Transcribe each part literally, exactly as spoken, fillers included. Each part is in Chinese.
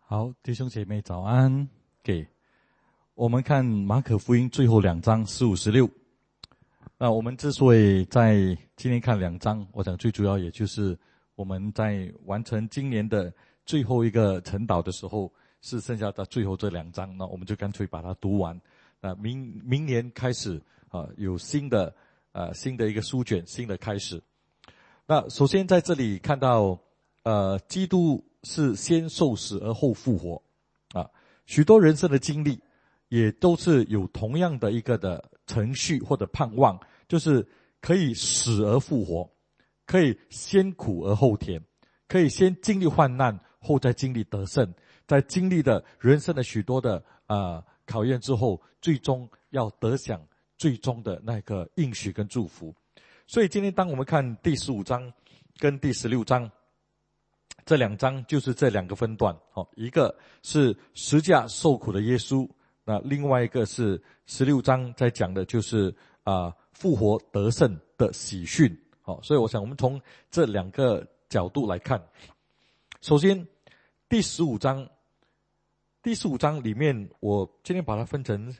好，弟兄姐妹早安。给我们看马可福音最后两章十五十六。那我们之所以在今天看两章，我想最主要也就是我们在完成今年的最后一个晨祷的时候，是剩下的最后这两章，那我们就干脆把它读完。那明明年开始啊，有新的呃新的一个书卷，新的开始。那首先在这里看到，呃，基督是先受死而后复活，啊，许多人生的经历也都是有同样的一个的程序或者盼望，就是可以死而复活，可以先苦而后甜，可以先经历患难，后再经历得胜，在经历的人生的许多的呃考验之后，最终要得享最终的那个应许跟祝福。所以今天当我们看第十五章跟第十六章，这两章就是这两个分段，哦，一个是十架受苦的耶稣，那另外一个是十六章在讲的就是啊、呃、复活得胜的喜讯。好，所以我想我们从这两个角度来看。首先第十五章，第十五章里面我今天把它分成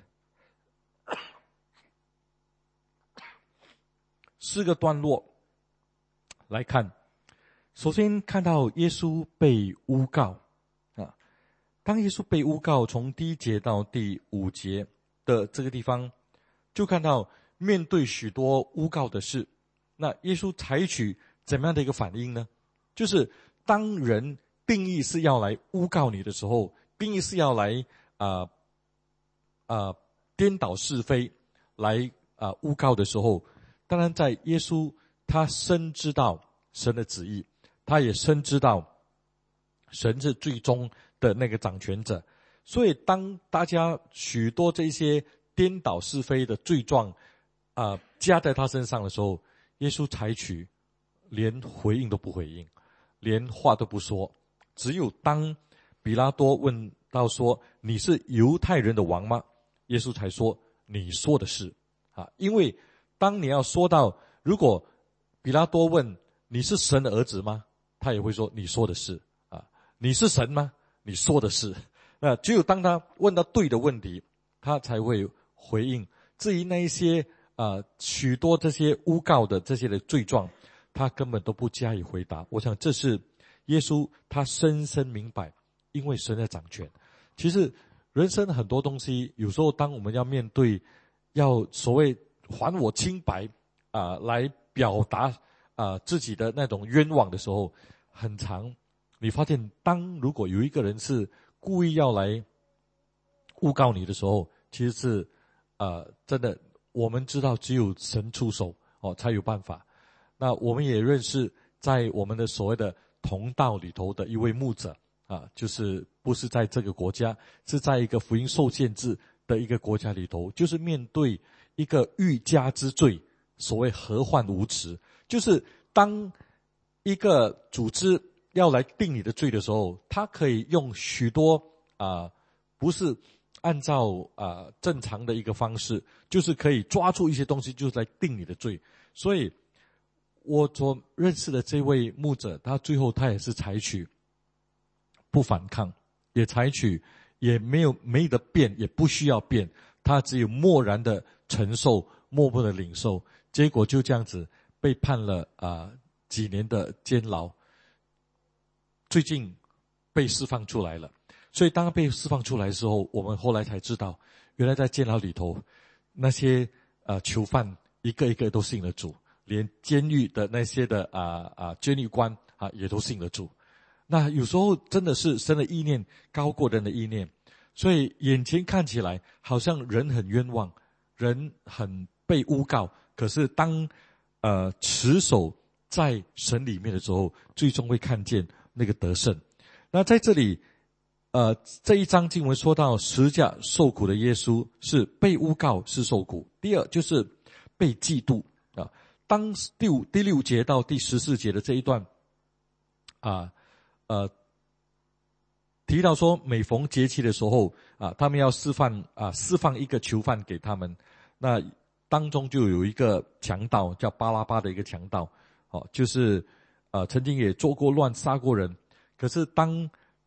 四个段落来看。首先看到耶稣被诬告啊，当耶稣被诬告，从第一节到第五节的这个地方，就看到面对许多诬告的事，那耶稣采取怎么样的一个反应呢？就是当人定义是要来诬告你的时候，定义是要来啊啊、呃呃、颠倒是非，来啊、呃、诬告的时候，当然在耶稣他深知道神的旨意，他也深知道神是最终的那个掌权者，所以当大家许多这些颠倒是非的罪状啊、呃、加在他身上的时候，耶稣采取连回应都不回应，连话都不说。只有当比拉多问到说你是犹太人的王吗？耶稣才说你说的是啊。因为当你要说到，如果比拉多问你是神的儿子吗？他也会说你说的是啊。你是神吗？你说的是。那只有当他问到对的问题，他才会回应。至于那一些啊、呃、许多这些诬告的这些的罪状，他根本都不加以回答。我想这是耶稣他深深明白，因为神在掌权。其实人生很多东西，有时候当我们要面对，要所谓还我清白啊、呃，来表达啊、呃、自己的那种冤枉的时候，很长。你发现，当如果有一个人是故意要来诬告你的时候，其实是呃真的，我们知道只有神出手哦才有办法。那我们也认识在我们的所谓的同道里头的一位牧者啊，就是不是在这个国家，是在一个福音受限制的一个国家里头，就是面对一个欲加之罪，所谓何患无辞，就是当一个组织要来定你的罪的时候，他可以用许多啊、呃，不是按照啊、呃、正常的一个方式，就是可以抓住一些东西，就是来定你的罪。所以我所认识的这位牧者，他最后他也是采取不反抗，也采取也没有没得变，也不需要变，他只有默然的承受，默默的领受，结果就这样子被判了啊、呃、几年的监牢，最近被释放出来了。所以当他被释放出来的时候，我们后来才知道，原来在监牢里头那些呃囚犯一个一个都信了主，连监狱的那些的啊啊、呃、监狱官啊也都信了主。那有时候真的是神的意念高过人的意念，所以眼前看起来好像人很冤枉，人很被诬告，可是当呃持守在神里面的时候，最终会看见那个得胜。那在这里呃这一章经文说到十架受苦的耶稣是被诬告是受苦，第二就是被嫉妒啊。当第五第六节到第十四节的这一段啊呃提到说，每逢节期的时候啊，他们要释放啊释放一个囚犯给他们。那当中就有一个强盗叫巴拉巴的一个强盗，哦，就是呃曾经也做过乱杀过人。可是当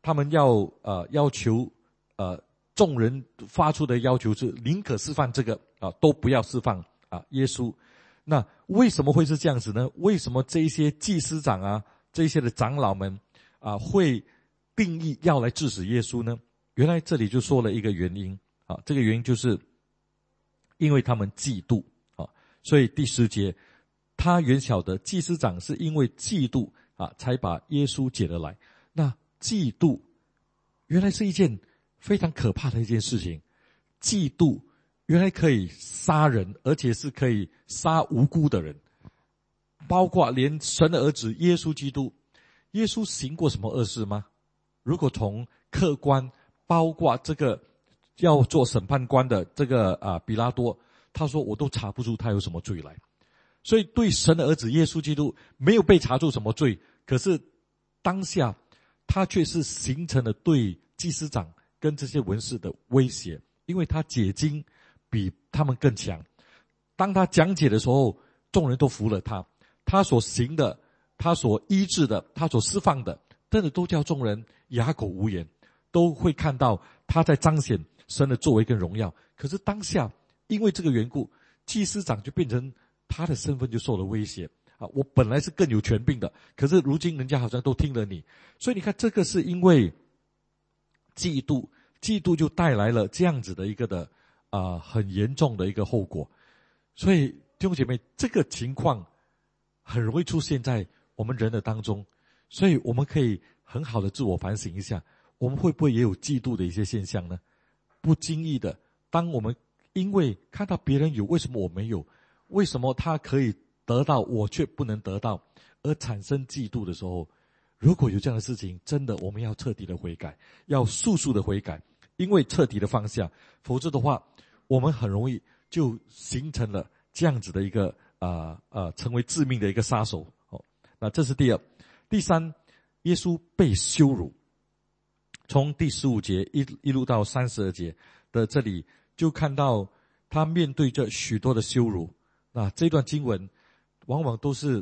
他们要呃要求呃众人发出的要求是宁可释放这个啊，都不要释放啊耶稣。那为什么会是这样子呢？为什么这一些祭司长啊，这一些的长老们啊会定义要来治死耶稣呢？原来这里就说了一个原因啊，这个原因就是因为他们嫉妒啊，所以第十节，他原晓得祭司长是因为嫉妒啊，才把耶稣解了来。那嫉妒原来是一件非常可怕的一件事情，嫉妒原来可以杀人，而且是可以杀无辜的人，包括连神的儿子耶稣基督。耶稣行过什么恶事吗？如果从客观，包括这个要做审判官的这个啊比拉多，他说我都查不出他有什么罪来。所以对神的儿子耶稣基督没有被查出什么罪，可是当下他却是形成了对祭司长跟这些文士的威胁，因为他解经比他们更强。当他讲解的时候，众人都服了他，他所行的，他所医治的，他所释放的，真的都叫众人哑口无言，都会看到他在彰显神的作为跟荣耀。可是当下因为这个缘故，祭司长就变成他的身份就受了威胁啊！我本来是更有权柄的，可是如今人家好像都听了你，所以你看这个是因为嫉妒，嫉妒就带来了这样子的一个的啊、呃、很严重的一个后果。所以弟兄姐妹，这个情况很容易出现在我们人的当中，所以我们可以很好的自我反省一下，我们会不会也有嫉妒的一些现象呢？不经意的，当我们因为看到别人有，为什么我没有？为什么他可以得到，我却不能得到，而产生嫉妒的时候，如果有这样的事情，真的我们要彻底的悔改，要速速的悔改，因为彻底的放下，否则的话，我们很容易就形成了这样子的一个啊呃, 呃成为致命的一个杀手。哦，那这是第二。第三，耶稣被羞辱，从第十五节一一路到三十二节的这里，就看到他面对着许多的羞辱。那这段经文往往都是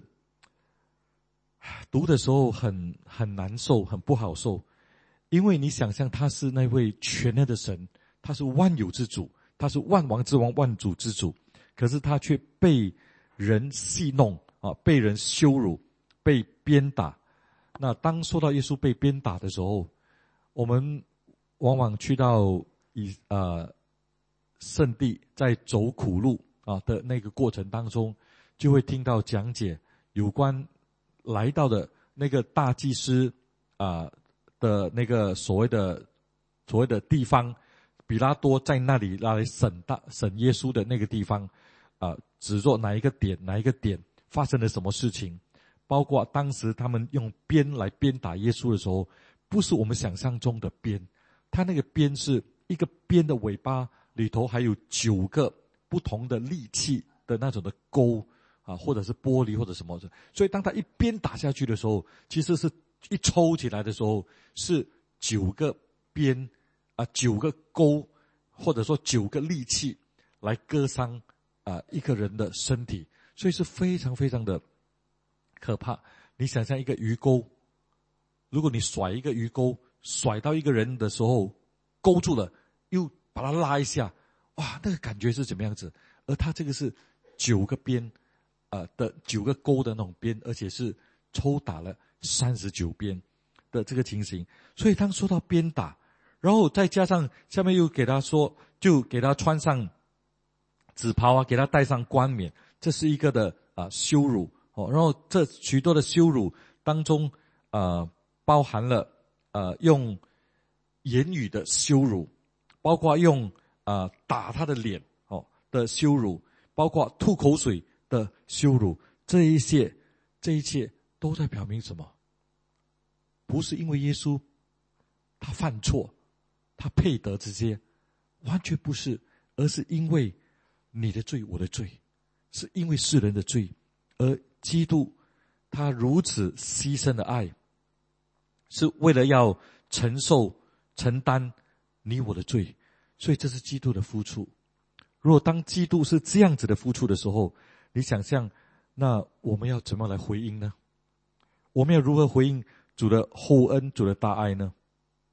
读的时候很很难受，很不好受，因为你想象他是那位全能的神，他是万有之主，他是万王之王，万主之主，可是他却被人戏弄啊，被人羞辱，被鞭打。那当说到耶稣被鞭打的时候，我们往往去到以呃圣地，在走苦路啊的那个过程当中，就会听到讲解有关来到的那个大祭司啊的那个所谓的所谓的地方，比拉多在那里来审大审耶稣的那个地方啊，指着哪一个点哪一个点发生了什么事情，包括当时他们用鞭来鞭打耶稣的时候，不是我们想象中的鞭，他那个鞭是一个鞭的尾巴里头还有九个不同的利器的那种的钩啊，或者是玻璃或者什么的，所以当他一鞭打下去的时候，其实是一抽起来的时候是九个鞭啊，九个钩，或者说九个利器来割伤啊一个人的身体，所以是非常非常的可怕。你想象一个鱼钩，如果你甩一个鱼钩甩到一个人的时候勾住了，又把它拉一下，哇，那个感觉是怎么样子？而他这个是九个鞭呃的九个钩的那种鞭，而且是抽打了三十九鞭的这个情形。所以当说到鞭打，然后再加上下面又给他说，就给他穿上紫袍啊，给他戴上冠冕，这是一个的啊、呃、羞辱哦。然后这许多的羞辱当中呃包含了呃用言语的羞辱，包括用呃打他的脸哦的羞辱，包括吐口水的羞辱，这一切这一切都在表明什么？不是因为耶稣他犯错，他配得这些，完全不是，而是因为你的罪，我的罪，是因为世人的罪，而基督他如此牺牲的爱，是为了要承受承担你我的罪，所以这是基督的付出。如果当基督是这样子的付出的时候，你想象那我们要怎么来回应呢？我们要如何回应主的厚恩，主的大爱呢？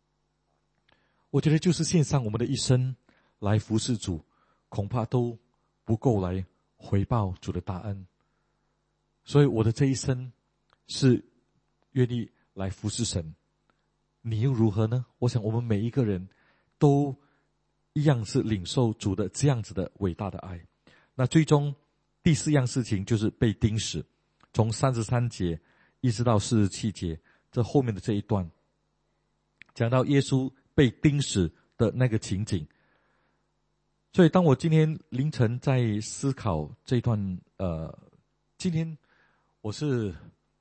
我觉得就是献上我们的一生来服侍主，恐怕都不够来回报主的大恩。所以我的这一生是愿意来服侍神。你又如何呢？我想我们每一个人都一样是领受主的这样子的伟大的爱。那最终第四样事情就是被钉死，从三十三节一直到四十七节，这后面的这一段讲到耶稣被钉死的那个情景。所以当我今天凌晨在思考这一段，呃，今天我是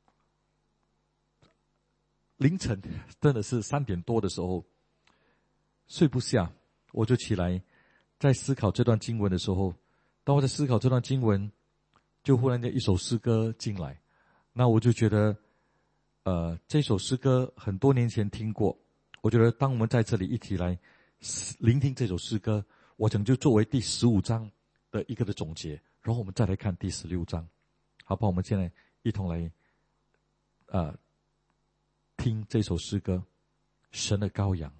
凌晨真的是三点多的时候睡不下，我就起来在思考这段经文的时候，当我在思考这段经文，就忽然间一首诗歌进来，那我就觉得呃，这首诗歌很多年前听过，我觉得当我们在这里一起来聆听这首诗歌，我想就作为第十五章的一个的总结，然后我们再来看第十六章，好不好？我们现在一同来呃听这首诗歌，神的羔羊。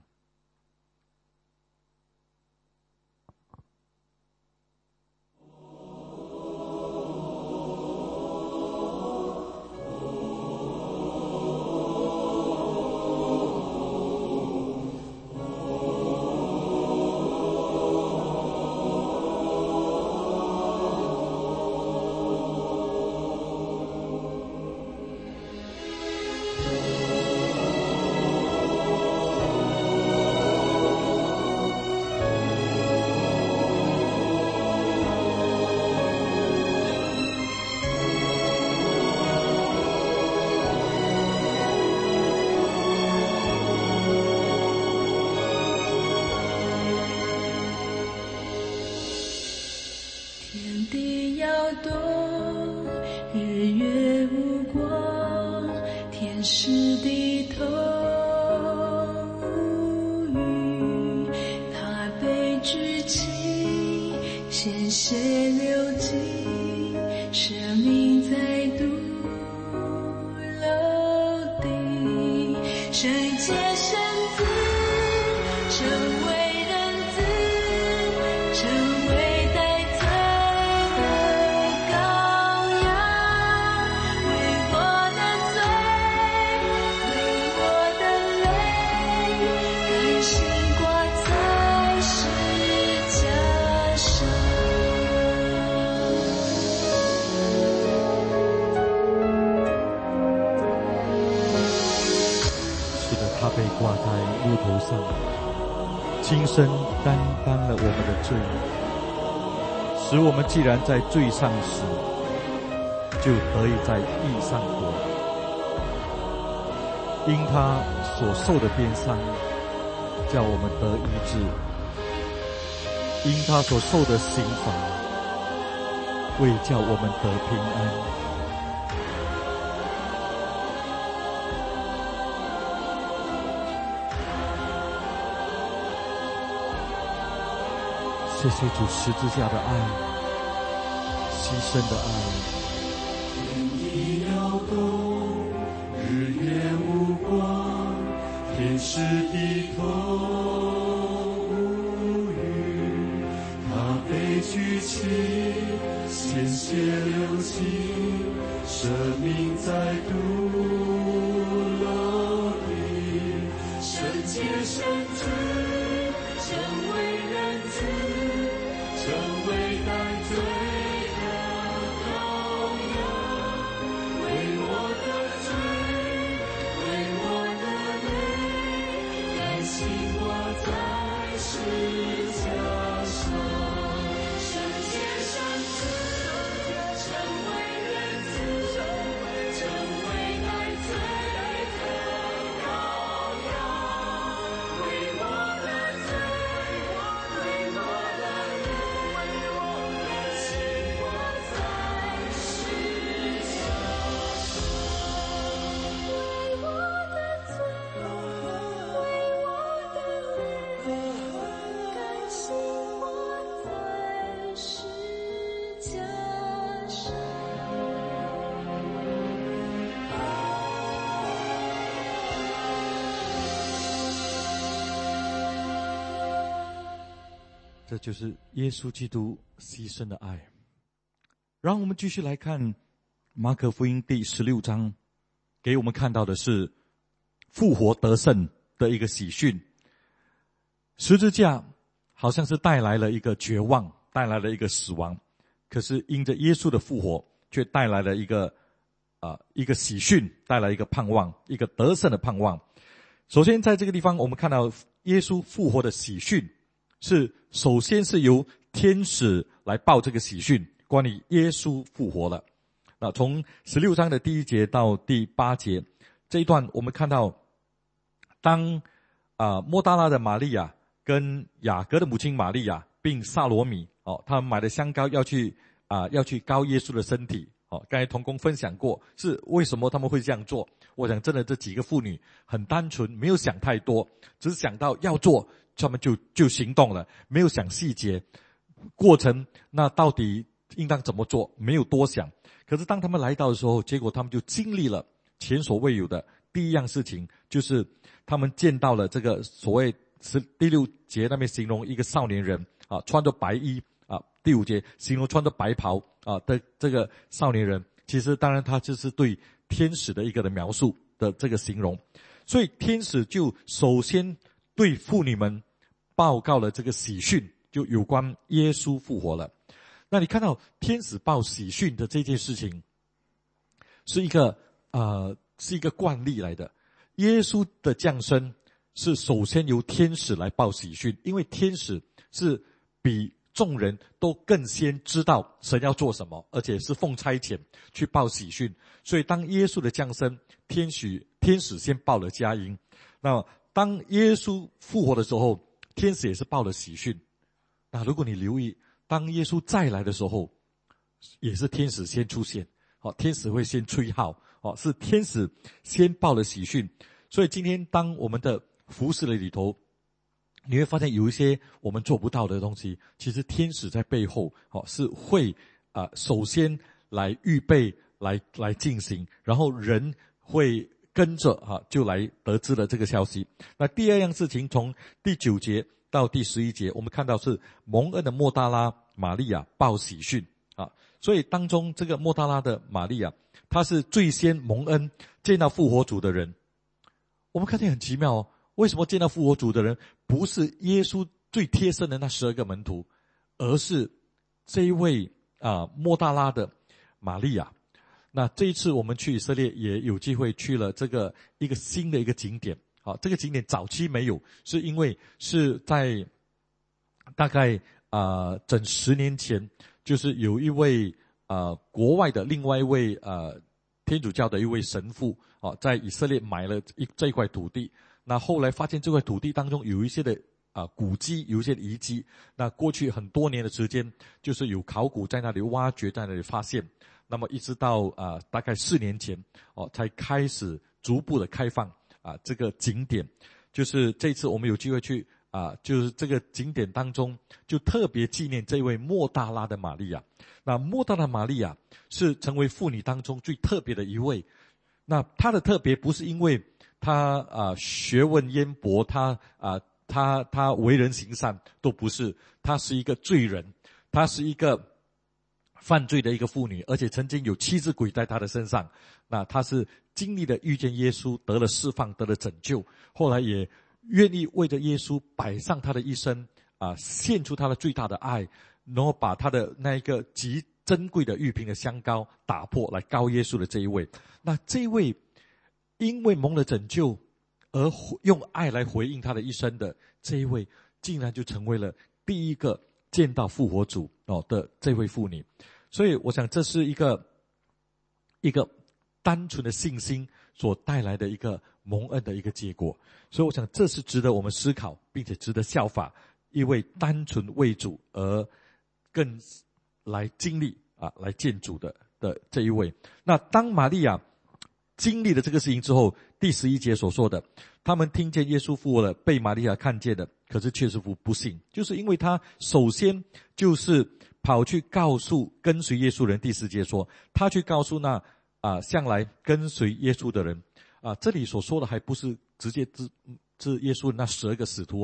亲身担当了我们的罪，使我们既然在罪上死，就得以在义上活。因他所受的鞭伤，叫我们得医治；因他所受的刑罚，为叫我们得平安。谢谢主十字架的爱，牺牲的爱。 天地摇动，日月无光，天使低头无语。他被举起，鲜血流尽，生命再度落地。圣洁圣子，成为人子，成为担罪的羔羊，为我的罪，为我的泪，甘心挂在十架上。圣洁圣子，成为人子，成为担罪的羔羊，为我的罪，为我的这就是耶稣基督牺牲的爱。让我们继续来看马可福音第十六章，给我们看到的是复活得胜的一个喜讯。十字架好像是带来了一个绝望，带来了一个死亡，可是因着耶稣的复活，却带来了一个啊、呃、一个喜讯，带来一个盼望，一个得胜的盼望。首先在这个地方我们看到耶稣复活的喜讯，是首先是由天使来报这个喜讯，关于耶稣复活了。那从十六章的第一节到第八节这一段，我们看到当啊、呃、莫大拉的玛利亚跟雅各的母亲玛利亚并撒罗米哦，他们买了香膏要去啊、呃、要去膏耶稣的身体哦。刚才同工分享过是为什么他们会这样做。我想真的这几个妇女很单纯，没有想太多，只是想到要做，他们就就行动了，没有想细节过程，那到底应当怎么做，没有多想。可是当他们来到的时候，结果他们就经历了前所未有的第一样事情，就是他们见到了这个所谓十第六节那边形容一个少年人啊，穿着白衣啊，第五节形容穿着白袍啊的这个少年人，其实当然他就是对天使的一个的描述的这个形容。所以天使就首先对妇女们报告了这个喜讯，就有关耶稣复活了。那你看到天使报喜讯的这件事情，是一个呃是一个惯例来的。耶稣的降生是首先由天使来报喜讯，因为天使是比众人都更先知道神要做什么，而且是奉差遣去报喜讯。所以当耶稣的降生，天使天使先报了佳音。那当耶稣复活的时候，天使也是报了喜讯。那如果你留意，当耶稣再来的时候，也是天使先出现。哦，天使会先吹号，哦，是天使先报了喜讯。所以今天当我们的服事的里头，你会发现有一些我们做不到的东西，其实天使在背后哦是会啊、呃、首先来预备来来进行，然后人会跟着哈、啊、就来得知了这个消息。那第二样事情，从第九节到第十一节，我们看到是蒙恩的莫大拉玛利亚报喜讯啊，所以当中这个莫大拉的玛利亚，她是最先蒙恩见到复活主的人。我们看见很奇妙哦，为什么见到复活主的人不是耶稣最贴身的那十二个门徒，而是这一位啊莫大拉的玛利亚？那这一次我们去以色列也有机会去了这个一个新的一个景点。好，这个景点早期没有，是因为是在大概啊、呃、整十年前，就是有一位啊、呃、国外的另外一位呃天主教的一位神父啊，在以色列买了一这一块土地。那后来发现这块土地当中有一些的啊、呃、古迹，有一些的遗迹。那过去很多年的时间，就是有考古在那里挖掘，在那里发现。那么一直到啊、呃、大概四年前哦，才开始逐步的开放啊这个景点。就是这次我们有机会去啊，就是这个景点当中就特别纪念这位莫大拉的玛利亚。那莫大拉玛利亚是成为妇女当中最特别的一位。那她的特别不是因为她啊学问渊博，她啊她她为人行善，都不是。她是一个罪人，她是一个犯罪的一个妇女，而且曾经有七只鬼在她的身上。那她是经历了遇见耶稣，得了释放，得了拯救，后来也愿意为着耶稣摆上她的一生啊，献出她的最大的爱，然后把她的那一个极珍贵的玉瓶的香膏打破，来膏耶稣的这一位。那这一位因为蒙了拯救而用爱来回应他的一生的这一位，竟然就成为了第一个见到复活主哦的这位妇女。所以我想这是一个一个单纯的信心所带来的一个蒙恩的一个结果。所以我想这是值得我们思考，并且值得效法一位单纯为主而更来经历啊来见主的的这一位。那当玛利亚经历了这个事情之后，第十一节所说的，他们听见耶稣复活了，被玛利亚看见的，可是却是不不信，就是因为他首先就是跑去告诉跟随耶稣人。第十节说，他去告诉那啊向来跟随耶稣的人啊，这里所说的还不是直接指指耶稣的那十二个使徒哦，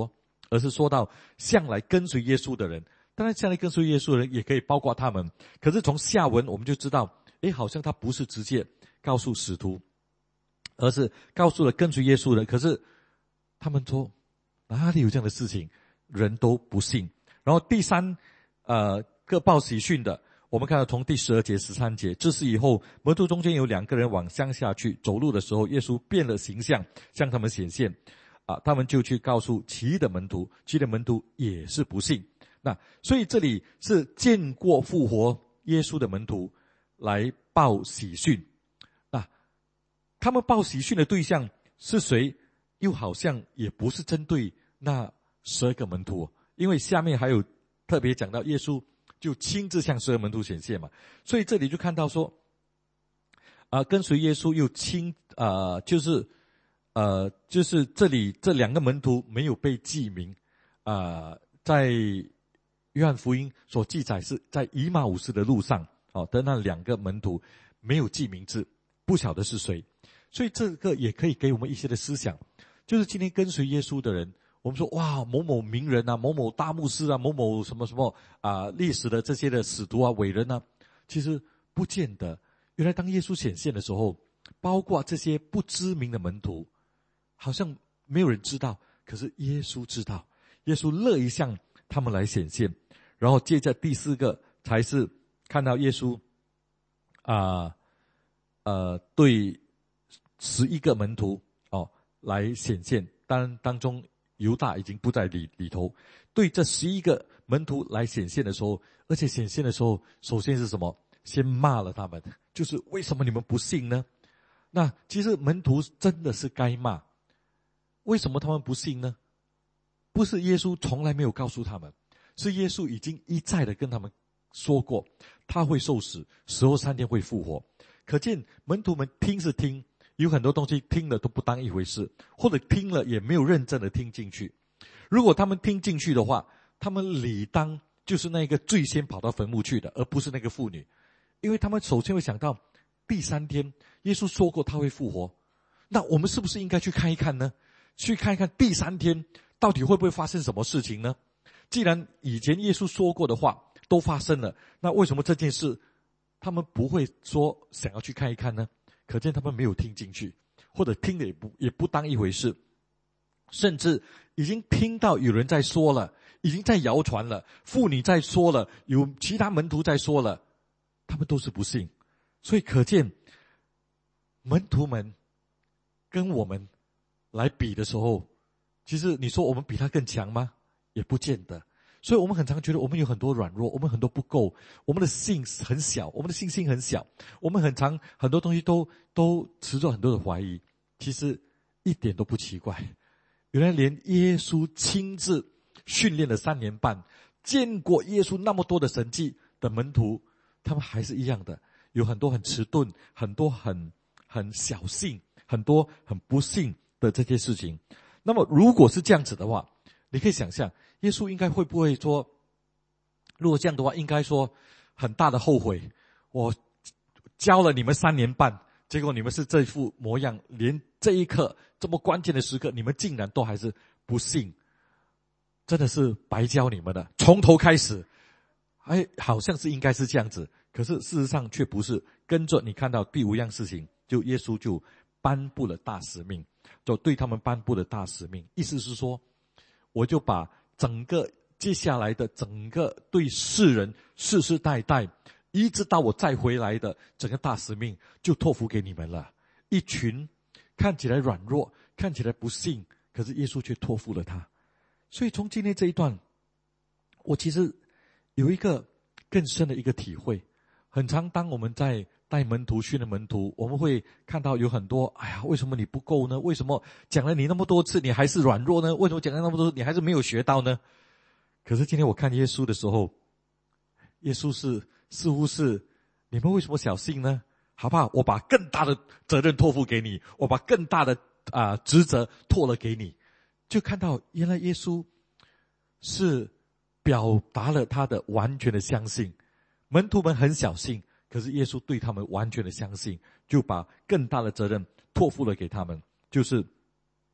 而是说到向来跟随耶稣的人。当然向来跟随耶稣的人也可以包括他们，可是从下文我们就知道，诶，好像他不是直接告诉使徒，而是告诉了跟随耶稣的人。可是他们说哪里有这样的事情，人都不信。然后第三呃个报喜讯的，我们看到从第十二节十三节，这是以后门徒中间有两个人往乡下去走路的时候，耶稣变了形象向他们显现啊，他们就去告诉其余的门徒，其余的门徒也是不信。那所以这里是见过复活耶稣的门徒来报喜讯。那他们报喜讯的对象是谁？又好像也不是针对那十二个门徒，因为下面还有特别讲到耶稣就亲自向十二门徒显现嘛，所以这里就看到说，啊、呃，跟随耶稣又亲，呃，就是呃，就是这里这两个门徒没有被记名，啊、呃，在约翰福音所记载是在以马忤斯的路上，哦的那两个门徒没有记名字，不晓得是谁，所以这个也可以给我们一些的思想，就是今天跟随耶稣的人。我们说哇，某某名人啊，某某大牧师啊，某某什么什么啊，历史的这些的使徒啊、伟人啊，其实不见得。原来当耶稣显现的时候，包括这些不知名的门徒，好像没有人知道，可是耶稣知道，耶稣乐意向他们来显现。然后接着第四个才是看到耶稣啊呃对十一个门徒哦来显现，当当中犹大已经不在里里头，对这十一个门徒来显现的时候，而且显现的时候，首先是什么？先骂了他们，就是为什么你们不信呢？那其实门徒真的是该骂，为什么他们不信呢？不是耶稣从来没有告诉他们，是耶稣已经一再的跟他们说过，他会受死，死后三天会复活。可见门徒们听是听，有很多东西听了都不当一回事，或者听了也没有认真的听进去。如果他们听进去的话，他们理当就是那个最先跑到坟墓去的，而不是那个妇女。因为他们首先会想到第三天耶稣说过他会复活，那我们是不是应该去看一看呢？去看一看第三天到底会不会发生什么事情呢？既然以前耶稣说过的话都发生了，那为什么这件事他们不会说想要去看一看呢？可见他们没有听进去，或者听的也不也不当一回事，甚至已经听到有人在说了，已经在谣传了，妇女在说了，有其他门徒在说了，他们都是不信。所以可见门徒们跟我们来比的时候，其实你说我们比他更强吗？也不见得。所以我们很常觉得我们有很多软弱，我们很多不够，我们的信很小，我们的信心很小，我们很常很多东西都都持着很多的怀疑。其实一点都不奇怪，原来连耶稣亲自训练了三年半，见过耶稣那么多的神迹的门徒，他们还是一样的，有很多很迟钝，很多很很小信，很多很不信的这些事情。那么如果是这样子的话，你可以想象耶稣应该会不会说，如果这样的话，应该说很大的后悔，我教了你们三年半，结果你们是这副模样，连这一刻这么关键的时刻，你们竟然都还是不信，真的是白教你们的，从头开始。哎，好像是应该是这样子，可是事实上却不是。跟着你看到第五样事情，就耶稣就颁布了大使命，就对他们颁布了大使命，意思是说，我就把整个接下来的整个对世人世世代代一直到我再回来的整个大使命就托付给你们了。一群看起来软弱，看起来不信，可是耶稣却托付了他。所以从今天这一段，我其实有一个更深的一个体会。很常当我们在带门徒训练门徒，我们会看到有很多，哎呀，为什么你不够呢？为什么讲了你那么多次你还是软弱呢？为什么讲了那么多你还是没有学到呢？可是今天我看耶稣的时候，耶稣是似乎是，你们为什么小信呢？好不好？我把更大的责任托付给你，我把更大的啊、呃、职责托了给你。就看到原来耶稣是表达了他的完全的相信。门徒们很小信，可是耶稣对他们完全的相信，就把更大的责任托付了给他们，就是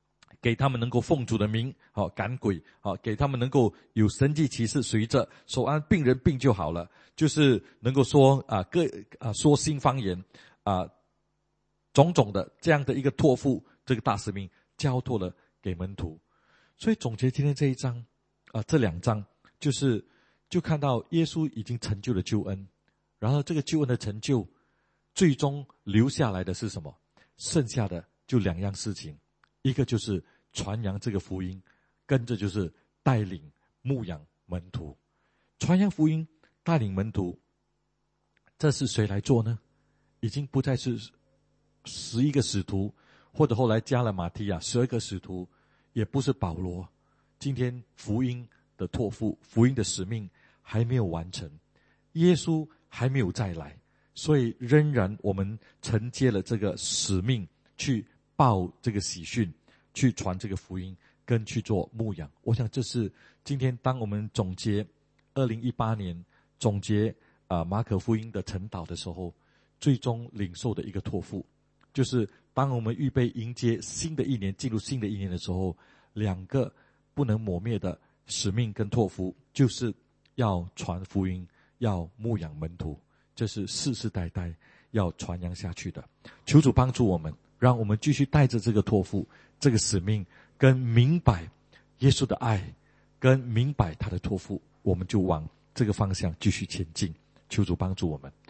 给他们能够奉主的名好赶鬼，好给他们能够有神迹奇事随着，手按病人病就好了，就是能够说啊各啊说新方言啊，种种的这样的一个托付，这个大使命交托了给门徒。所以总结今天这一章啊，这两章就是就看到耶稣已经成就了救恩，然后这个救恩的成就最终留下来的是什么？剩下的就两样事情，一个就是传扬这个福音，跟着就是带领牧养门徒。传扬福音，带领门徒，这是谁来做呢？已经不再是十一个使徒，或者后来加了马提亚十二个使徒，也不是保罗。今天福音的托付，福音的使命还没有完成，耶稣还没有再来，所以仍然我们承接了这个使命，去报这个喜讯，去传这个福音，跟去做牧养。我想这是今天当我们总结二零一八年总结啊、呃、马可福音的晨祷的时候，最终领受的一个托付，就是当我们预备迎接新的一年，进入新的一年的时候，两个不能磨灭的使命跟托付，就是要传福音，要牧养门徒，这是世世代代要传扬下去的。求主帮助我们，让我们继续带着这个托付，这个使命，跟明白耶稣的爱，跟明白他的托付，我们就往这个方向继续前进。求主帮助我们。